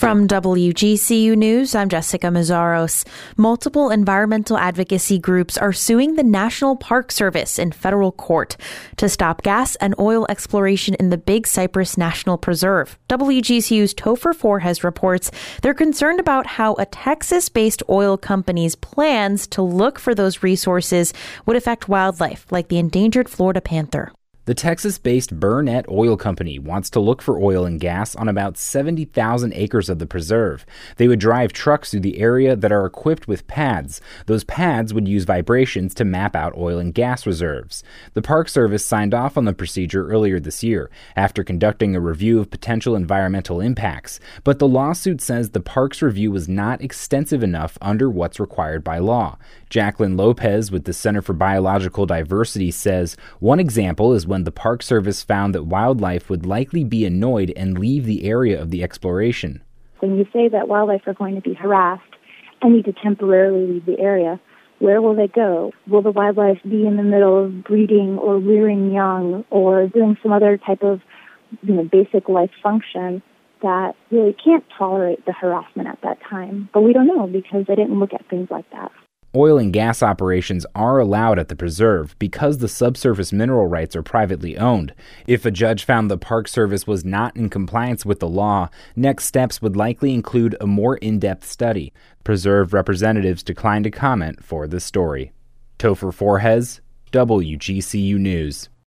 From WGCU News, I'm Jessica Mazzaros. Multiple environmental advocacy groups are suing the National Park Service in federal court to stop gas and oil exploration in the Big Cypress National Preserve. WGCU's Topher Forhes reports they're concerned about how a Texas-based oil company's plans to look for those resources would affect wildlife, like the endangered Florida panther. The Texas-based Burnett Oil Company wants to look for oil and gas on about 70,000 acres of the preserve. They would drive trucks through the area that are equipped with pads. Those pads would use vibrations to map out oil and gas reserves. The Park Service signed off on the procedure earlier this year after conducting a review of potential environmental impacts. But the lawsuit says the park's review was not extensive enough under what's required by law. Jacqueline Lopez with the Center for Biological Diversity says one example is when the Park Service found that wildlife would likely be annoyed and leave the area of the exploration. When you say that wildlife are going to be harassed and need to temporarily leave the area, where will they go? Will the wildlife be in the middle of breeding or rearing young or doing some other type of basic life function that really can't tolerate the harassment at that time? But we don't know because they didn't look at things like that. Oil and gas operations are allowed at the preserve because the subsurface mineral rights are privately owned. If a judge found the Park Service was not in compliance with the law, next steps would likely include a more in-depth study. Preserve representatives declined to comment for this story. Topher Forhes, WGCU News.